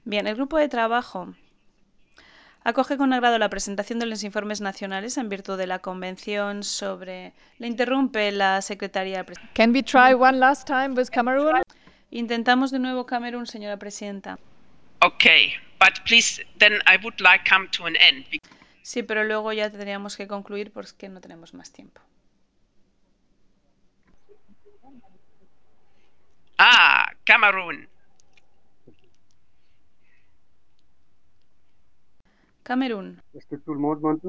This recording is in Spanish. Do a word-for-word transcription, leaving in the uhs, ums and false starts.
Bien, el grupo de trabajo acoge con agrado la presentación de los informes nacionales en virtud de la Convención sobre... Le interrumpe la secretaria. Can we try one last time with Cameroon? Intentamos de nuevo Camerún, señora presidenta. Okay, but please, then I would like come to an end. Sí, pero luego ya tendríamos que concluir porque no tenemos más tiempo. Ah, Cameroon. Camerún.